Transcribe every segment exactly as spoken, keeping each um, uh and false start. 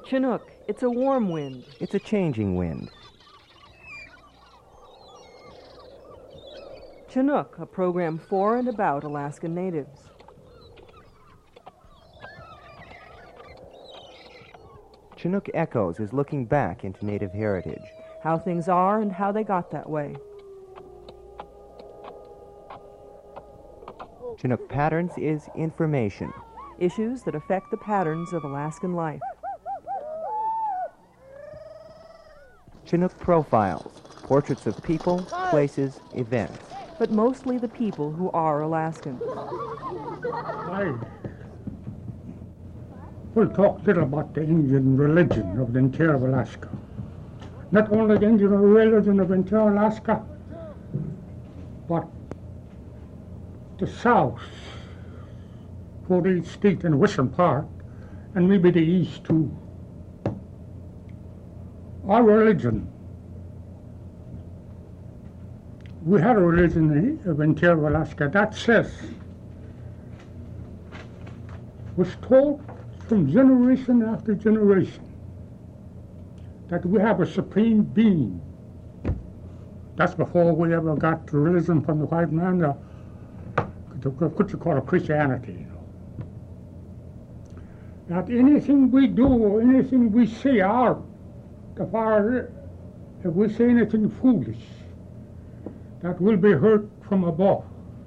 Chinook, it's a warm wind. It's a changing wind. Chinook, a program for and about Alaskan natives. Chinook Echoes is looking back into Native heritage. How things are and how they got that way. Chinook Patterns is information. Issues that affect the patterns of Alaskan life. Chinook Profiles, portraits of people, places, events. But mostly the people who are Alaskan. I will talk a little about the Indian religion of the interior of Alaska. Not only the Indian religion of interior Alaska, but the South, forty-eighth State and Western part, and maybe the East too. Our religion, we had a religion of interior Alaska that says, was taught from generation after generation, that we have a supreme being. That's before we ever got religion from the white man, uh, what you call a Christianity, you know. That anything we do or anything we say out, the far, if we say anything foolish, that will be heard from above.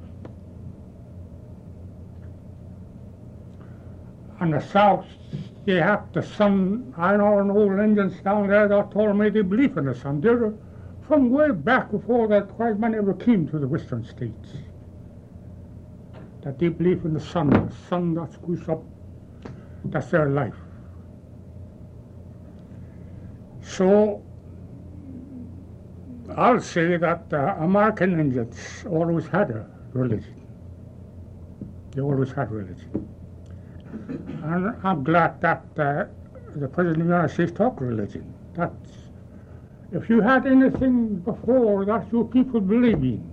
On the South, they have the sun. I know an old Indians down there that told me they believe in the sun. They're from way back before that white man ever came to the Western States. That they believe in the sun, the sun that goes up, that's their life. So, I'll say that uh, American Indians always had a religion. They always had religion. And I'm glad that uh, the President of the United States talked religion. That's, if you had anything before that your people believe in,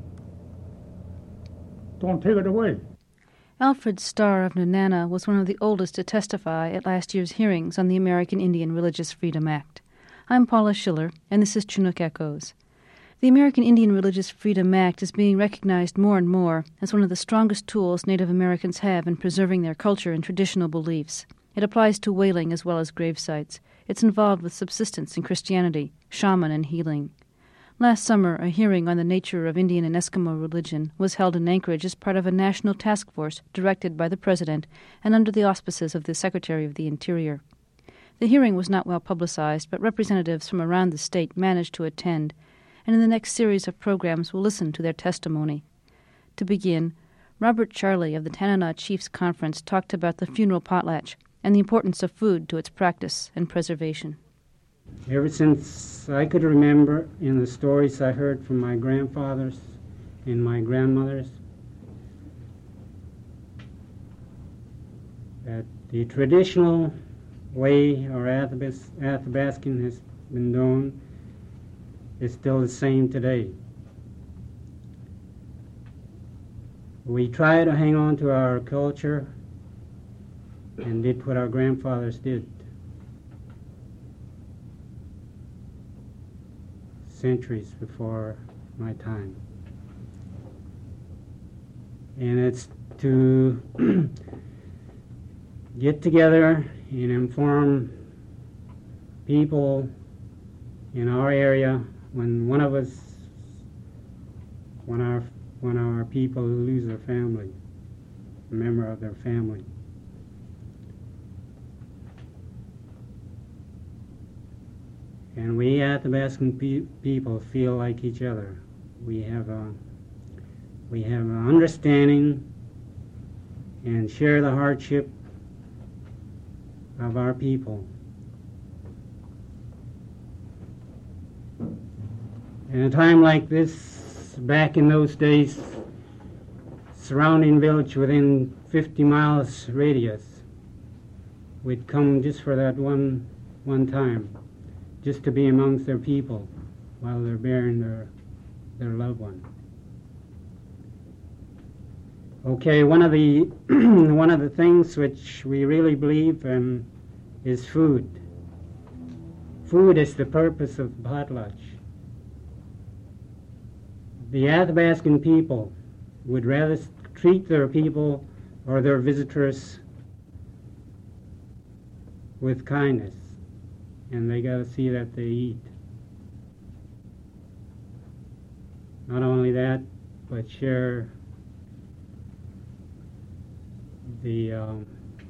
don't take it away. Alfred Starr of Nenana was one of the oldest to testify at last year's hearings on the American Indian Religious Freedom Act. I'm Paula Schiller, and this is Chinook Echoes. The American Indian Religious Freedom Act is being recognized more and more as one of the strongest tools Native Americans have in preserving their culture and traditional beliefs. It applies to whaling as well as grave sites. It's involved with subsistence and Christianity, shaman and healing. Last summer, a hearing on the nature of Indian and Eskimo religion was held in Anchorage as part of a national task force directed by the President and under the auspices of the Secretary of the Interior. The hearing was not well publicized, but representatives from around the state managed to attend, and in the next series of programs will listen to their testimony. To begin, Robert Charley of the Tanana Chiefs Conference talked about the funeral potlatch and the importance of food to its practice and preservation. Ever since I could remember, in the stories I heard from my grandfathers and my grandmothers, that the traditional way our Athabas- Athabascan has been done is still the same today. We try to hang on to our culture and did what our grandfathers did centuries before my time. And it's to get together and inform people in our area when one of us, when our when our people lose their family, a member of their family. And we Athabascan pe- people feel like each other. We have a we have an understanding and share the hardship of our people. In a time like this, back in those days, surrounding village within fifty miles radius, we'd come just for that one one time, just to be amongst their people while they're burying their their loved one. Okay, one of the one of the things which we really believe in is food. food is the purpose of potlatch. The Athabascan people would rather s- treat their people or their visitors with kindness, and they got to see that they eat. Not only that, but share the um,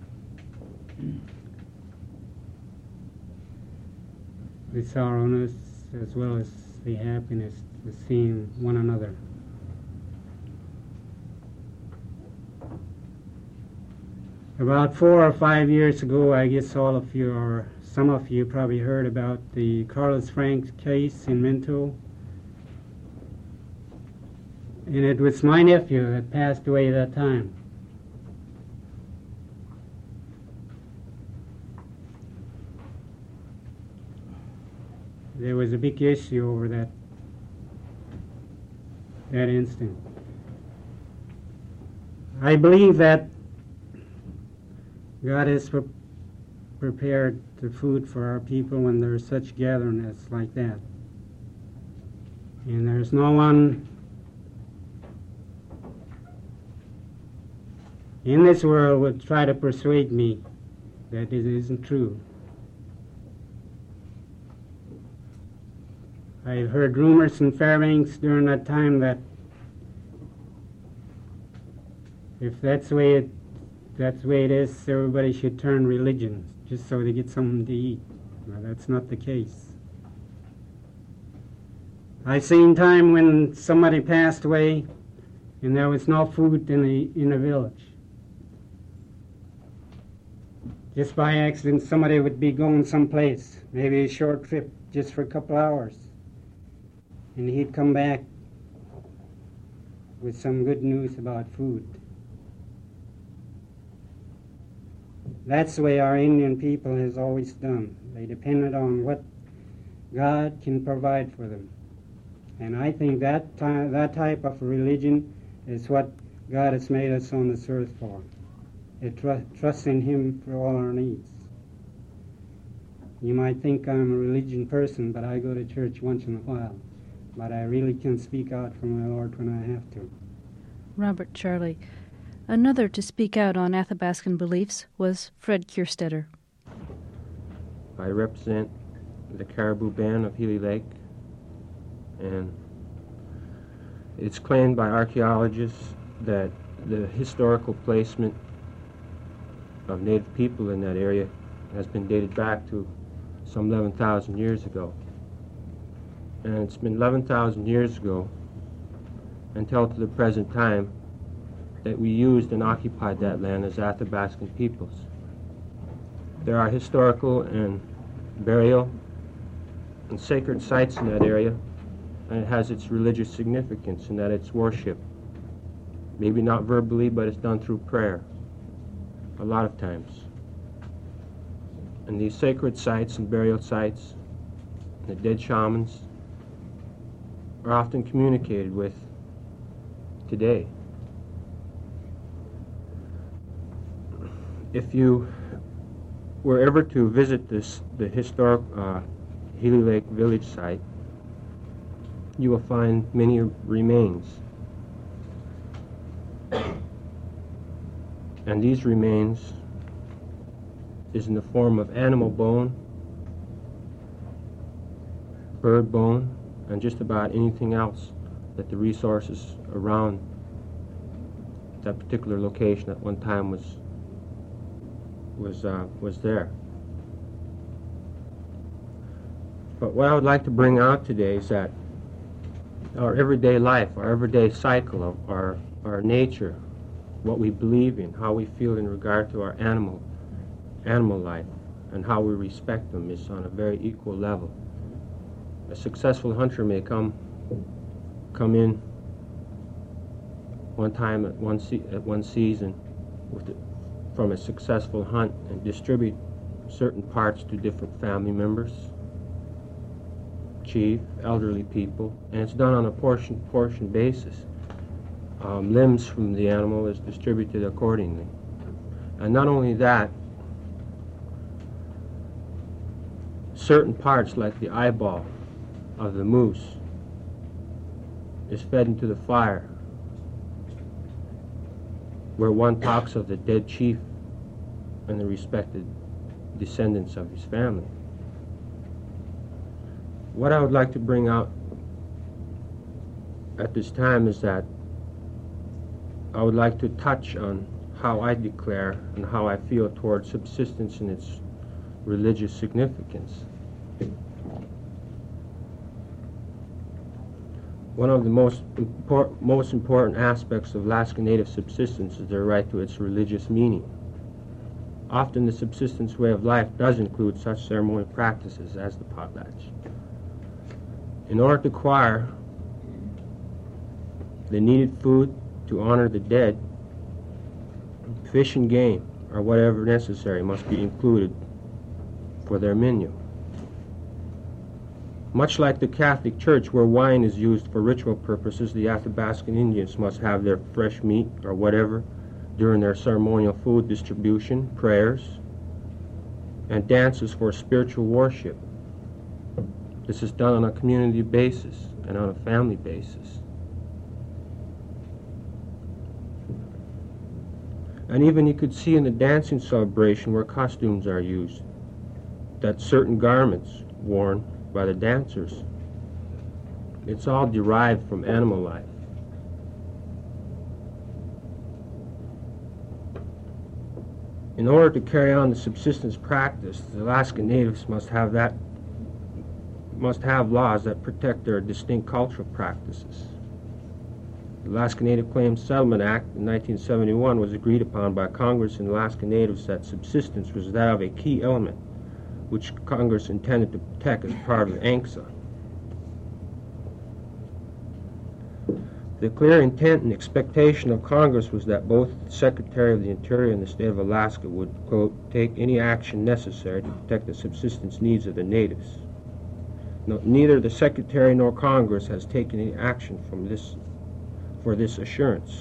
the sorrowness as well as the happiness of seeing one another. About four or five years ago, I guess all of you or some of you probably heard about the Carlos Frank case in Minto. And it was my nephew that passed away that time. There was a big issue over that that instant. I believe that God has pre- prepared the food for our people when there's such gatherings like that. And there's no one in this world would try to persuade me that it isn't true. I've heard rumors in Fairbanks during that time that if that's the way it that's the way it is, everybody should turn religion just so they get something to eat. Well, that's not the case. I've seen time when somebody passed away and there was no food in the in the village. Just by accident, somebody would be going someplace, maybe a short trip, just for a couple hours. And he'd come back with some good news about food. That's the way our Indian people has always done. They depended on what God can provide for them. And I think that ty- that type of religion is what God has made us on this earth for. It tr- trusts in Him for all our needs. You might think I'm a religion person, but I go to church once in a while. But I really can speak out for my Lord when I have to. Robert Charley. Another to speak out on Athabascan beliefs was Fred Kierstetter. I represent the Caribou Band of Healy Lake, and it's claimed by archaeologists that the historical placement of Native people in that area has been dated back to some eleven thousand years ago. And it's been eleven thousand years ago until to the present time that we used and occupied that land as Athabascan peoples. There are historical and burial and sacred sites in that area, and it has its religious significance in that it's worship. Maybe not verbally, but it's done through prayer a lot of times. And these sacred sites and burial sites, the dead shamans, are often communicated with today. If you were ever to visit this, the historic uh, Healy Lake village site, you will find many remains. And these remains is in the form of animal bone, bird bone, and just about anything else that the resources around that particular location at one time was was uh, was there. But what I would like to bring out today is that our everyday life, our everyday cycle of our, our nature, what we believe in, how we feel in regard to our animal animal life, and how we respect them is on a very equal level. A successful hunter may come come in one time at one se- at one season with the, from a successful hunt and distribute certain parts to different family members, chief, elderly people, and it's done on a portion portion basis. Um, limbs from the animal is distributed accordingly. And not only that, certain parts, like the eyeball of the moose, is fed into the fire, where one talks of the dead chief and the respected descendants of his family. What I would like to bring out at this time is that I would like to touch on how I declare and how I feel toward subsistence and its religious significance. One of the most, import, most important aspects of Alaska Native subsistence is their right to its religious meaning. Often the subsistence way of life does include such ceremonial practices as the potlatch. In order to acquire the needed food to honor the dead, fish and game, or whatever necessary, must be included for their menu. Much like the Catholic Church, where wine is used for ritual purposes, the Athabascan Indians must have their fresh meat or whatever during their ceremonial food distribution, prayers, and dances for spiritual worship. This is done on a community basis and on a family basis. And even you could see in the dancing celebration where costumes are used, that certain garments worn by the dancers, it's all derived from animal life. In order to carry on the subsistence practice, the Alaska Natives must have that must have laws that protect their distinct cultural practices. The Alaska Native Claims Settlement Act in nineteen seventy-one was agreed upon by Congress and Alaska Natives that subsistence was that of a key element which Congress intended to protect as part of A N C S A. The clear intent and expectation of Congress was that both the Secretary of the Interior and the State of Alaska would, quote, take any action necessary to protect the subsistence needs of the natives. No, neither the Secretary nor Congress has taken any action from this, for this assurance.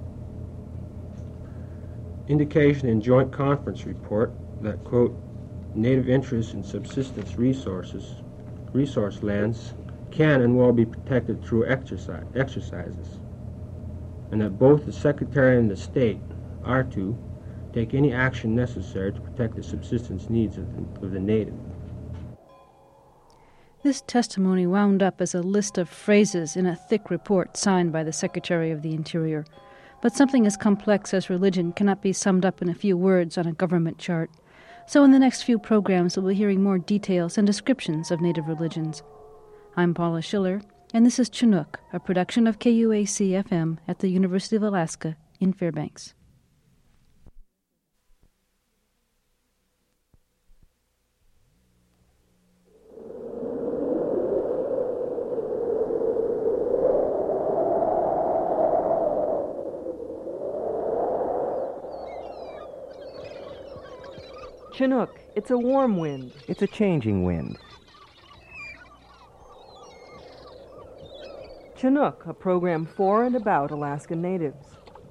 Indication in Joint Conference report that, quote, Native interests in subsistence resources, resource lands can and will be protected through exercise, exercises, and that both the Secretary and the State are to take any action necessary to protect the subsistence needs of the, of the native. This testimony wound up as a list of phrases in a thick report signed by the Secretary of the Interior, but something as complex as religion cannot be summed up in a few words on a government chart. So in the next few programs we'll be hearing more details and descriptions of Native religions. I'm Paula Schiller, and this is Chinook, a production of K U A C F M at the University of Alaska in Fairbanks. Chinook, it's a warm wind. It's a changing wind. Chinook, a program for and about Alaskan Natives.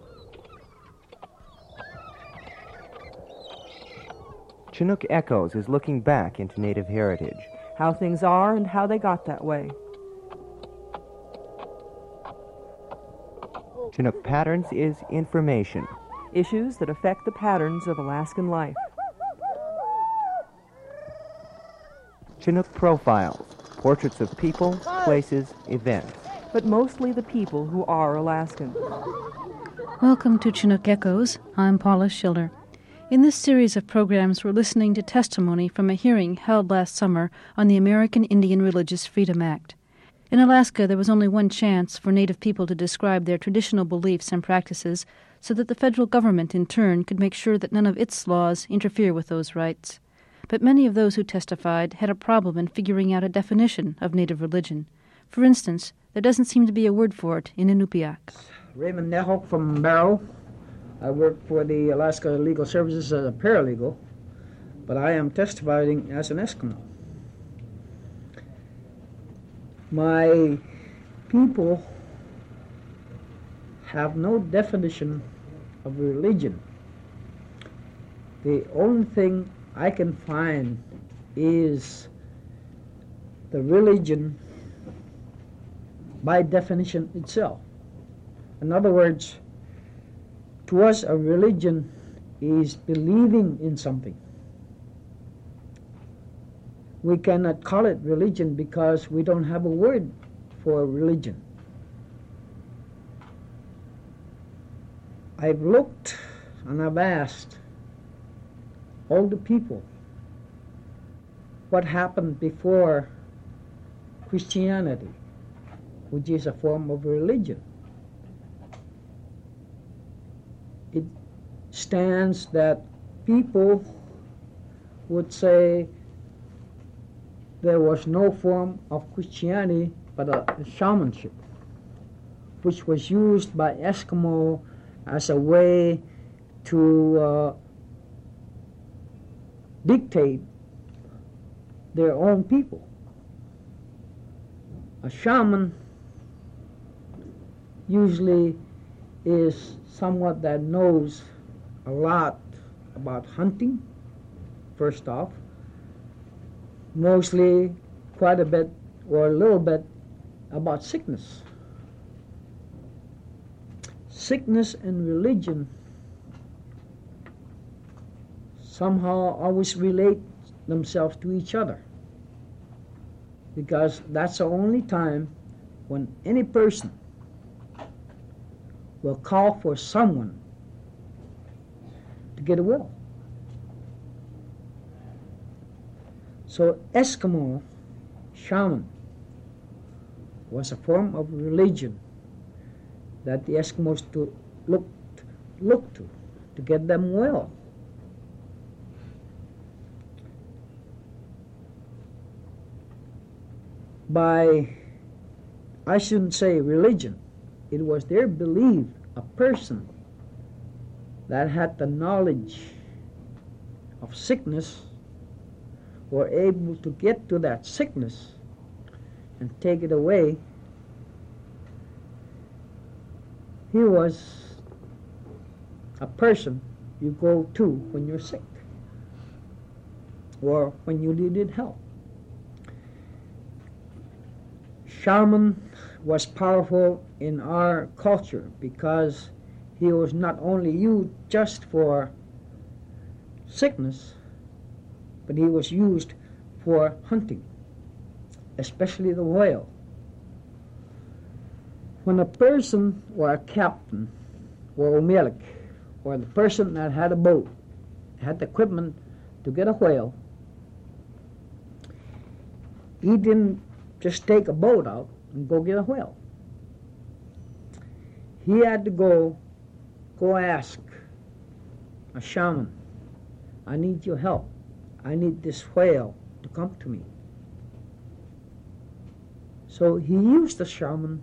Chinook Echoes is looking back into Native heritage. How things are and how they got that way. Chinook Patterns is information. Issues that affect the patterns of Alaskan life. Chinook Profiles, portraits of people, places, events. But mostly the people who are Alaskan. Welcome to Chinook Echoes. I'm Paula Schiller. In this series of programs, we're listening to testimony from a hearing held last summer on the American Indian Religious Freedom Act. In Alaska, there was only one chance for Native people to describe their traditional beliefs and practices so that the federal government, in turn, could make sure that none of its laws interfere with those rights. But many of those who testified had a problem in figuring out a definition of Native religion. For instance, there doesn't seem to be a word for it in Inupiaq. Raymond Nehok from Barrow. I work for the Alaska Legal Services as a paralegal, but I am testifying as an Eskimo. My people have no definition of religion. The only thing I can find is the religion by definition itself. In other words, to us a religion is believing in something. We cannot call it religion because we don't have a word for religion. I've looked and I've asked all the people what happened before Christianity, which is a form of religion. It stands that people would say there was no form of Christianity but a, a shamanship, which was used by Eskimo as a way to uh, dictate their own people. A shaman usually is someone that knows a lot about hunting, first off, mostly quite a bit or a little bit about sickness. Sickness and religion somehow always relate themselves to each other, because that's the only time when any person will call for someone to get well. So Eskimo shaman was a form of religion that the Eskimos to looked, looked to to get them well. By, I shouldn't say religion, it was their belief a person that had the knowledge of sickness were able to get to that sickness and take it away. He was a person you go to when you're sick or when you needed help. Shaman was powerful in our culture because he was not only used just for sickness, but he was used for hunting, especially the whale. When a person or a captain or a umilik or the person that had a boat had the equipment to get a whale, he didn't just take a boat out and go get a whale. He had to go, go ask a shaman, I need your help. I need this whale to come to me. So he used the shaman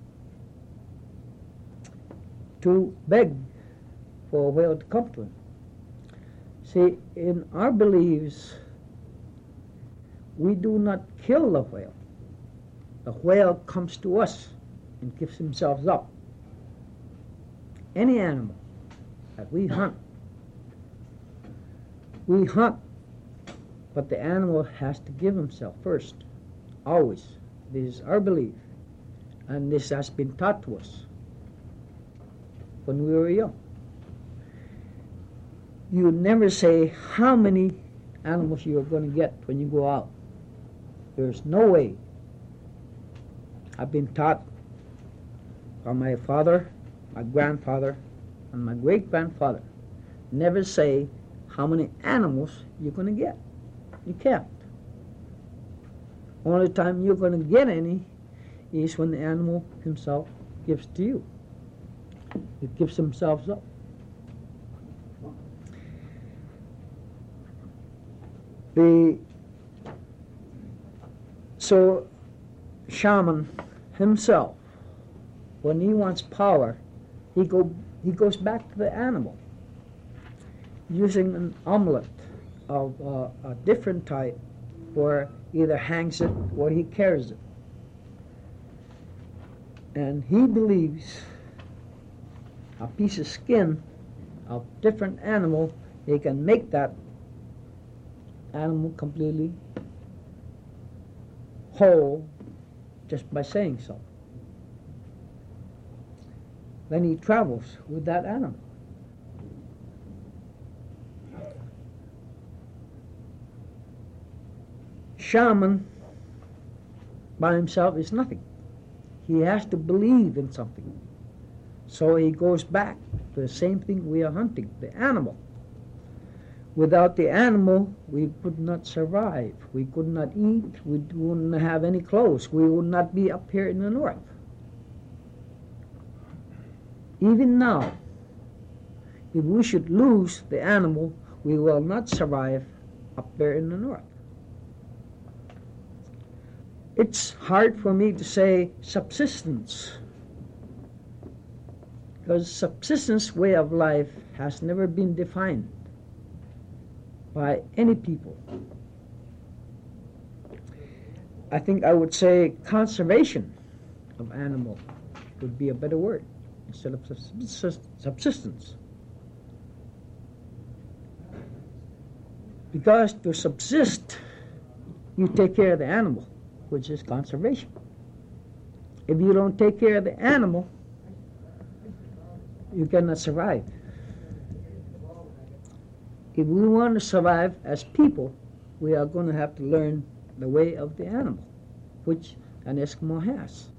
to beg for a whale to come to him. See, in our beliefs, we do not kill the whale. The whale comes to us and gives himself up. Any animal that we hunt, we hunt, but the animal has to give himself first, always. This is our belief, and this has been taught to us when we were young. You never say how many animals you're going to get when you go out. There's no way. I've been taught by my father, my grandfather, and my great-grandfather, never say how many animals you're going to get. You can't. Only time you're going to get any is when the animal himself gives to you. It gives himself up. The so shaman himself, when he wants power, he go he goes back to the animal using an amulet of uh, a different type, where either hangs it or he carries it. And he believes a piece of skin of different animal, he can make that animal completely pole just by saying so. Then he travels with that animal. Shaman by himself is nothing. He has to believe in something. So he goes back to the same thing we are hunting, the animal. Without the animal, we could not survive. We could not eat. We wouldn't have any clothes. We would not be up here in the north. Even now, if we should lose the animal, we will not survive up there in the north. It's hard for me to say subsistence, because subsistence way of life has never been defined by any people. I think I would say conservation of animal would be a better word instead of subsistence. Because to subsist, you take care of the animal, which is conservation. If you don't take care of the animal, you cannot survive. If we want to survive as people, we are going to have to learn the way of the animal, which an Eskimo has.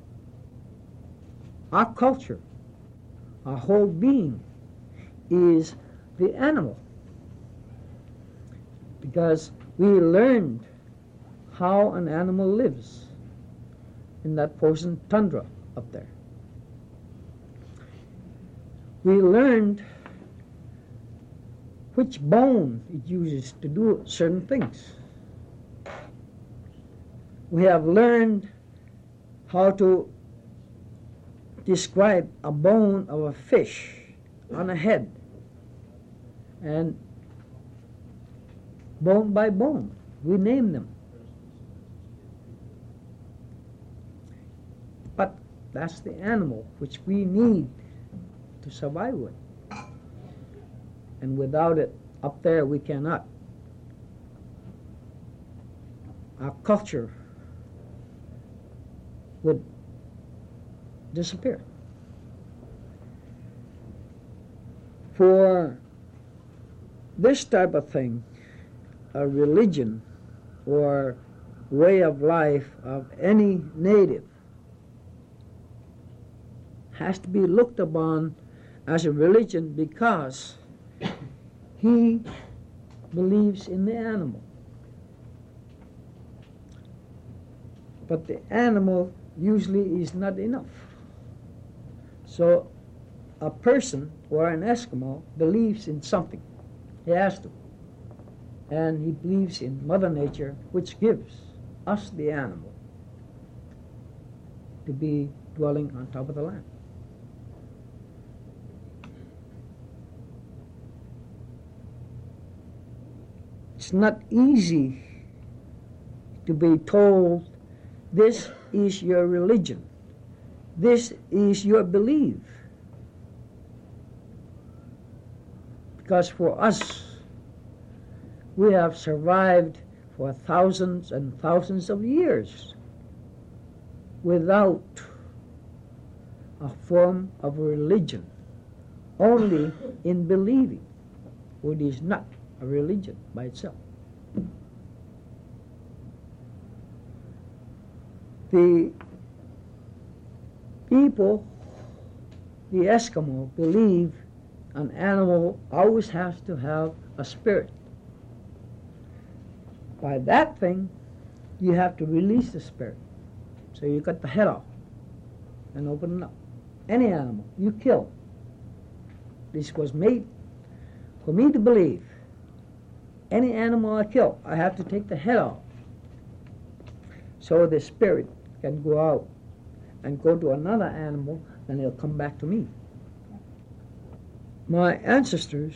Our culture, our whole being, is the animal. Because we learned how an animal lives in that frozen tundra up there. We learned which bone it uses to do certain things. We have learned how to describe a bone of a fish on a head, and bone by bone, we name them. But that's the animal which we need to survive with. And without it, up there we cannot. Our culture would disappear. For this type of thing, a religion or way of life of any native has to be looked upon as a religion because he believes in the animal. But the animal usually is not enough. So a person or an Eskimo believes in something. He has to. And he believes in Mother Nature, which gives us the animal to be dwelling on top of the land. It's not easy to be told, this is your religion, this is your belief. Because for us, we have survived for thousands and thousands of years without a form of religion, only in believing, which is not a religion by itself. The people, the Eskimo, believe an animal always has to have a spirit. By that thing, you have to release the spirit. So you cut the head off and open it up. Any animal you kill. This was made for me to believe. Any animal I kill, I have to take the head off. So the spirit can go out and go to another animal, then it'll come back to me. My ancestors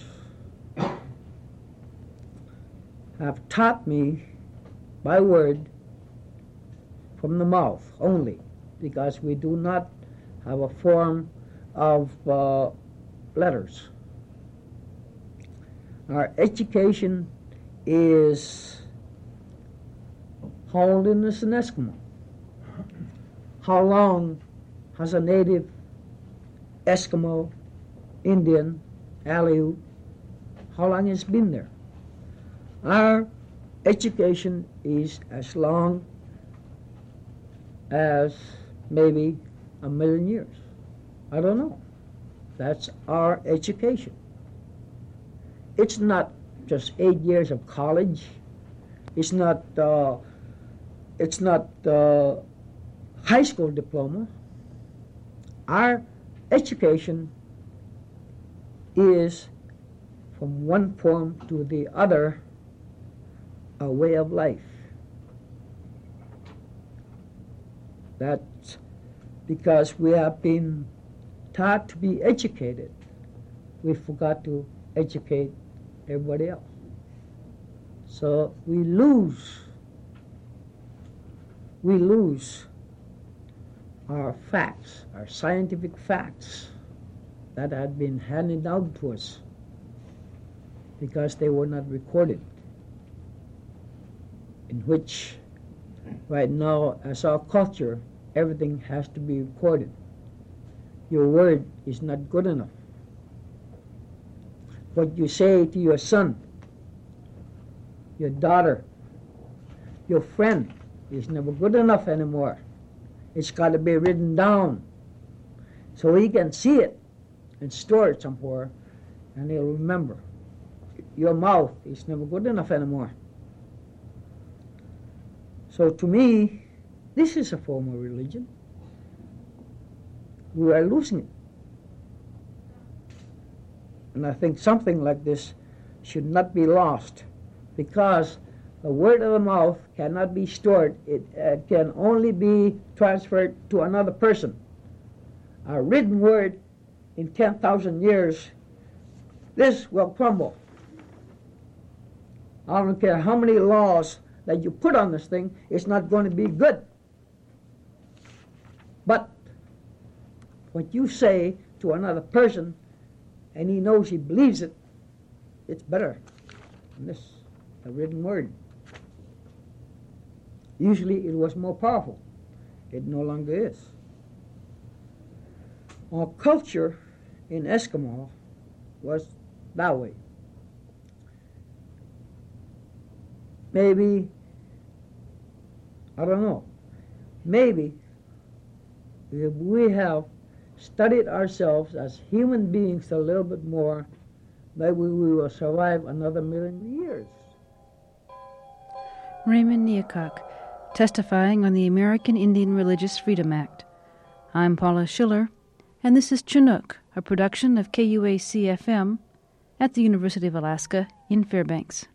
have taught me by word from the mouth only, because we do not have a form of uh, letters. Our education is How old is an Eskimo? How long has a native Eskimo, Indian, Aleut, how long it's been there? Our education is as long as maybe a million years. I don't know. That's our education. It's not just eight years of college. It's not. Uh, it's not uh, high school diploma. Our education is from one form to the other a way of life. That's because we have been taught to be educated. We forgot to educate everybody else. So we lose, we lose our facts, our scientific facts that had been handed down to us because they were not recorded, in which right now, as our culture, everything has to be recorded. Your word is not good enough. What you say to your son, your daughter, your friend is never good enough anymore. It's got to be written down so he can see it and store it somewhere, and he'll remember. Your mouth is never good enough anymore. So to me, this is a form of religion. We are losing it. And I think something like this should not be lost, because the word of the mouth cannot be stored. It uh, can only be transferred to another person. A written word in ten thousand years, this will crumble. I don't care how many laws that you put on this thing, it's not going to be good. But what you say to another person, and he knows he believes it, it's better than this, a written word. Usually it was more powerful. It no longer is. Our culture in Eskimo was that way. Maybe, I don't know, maybe if we have studied ourselves as human beings a little bit more, maybe we will survive another million years. Raymond Neacock, testifying on the American Indian Religious Freedom Act. I'm Paula Schiller, and this is Chinook, a production of K U A C F M at the University of Alaska in Fairbanks.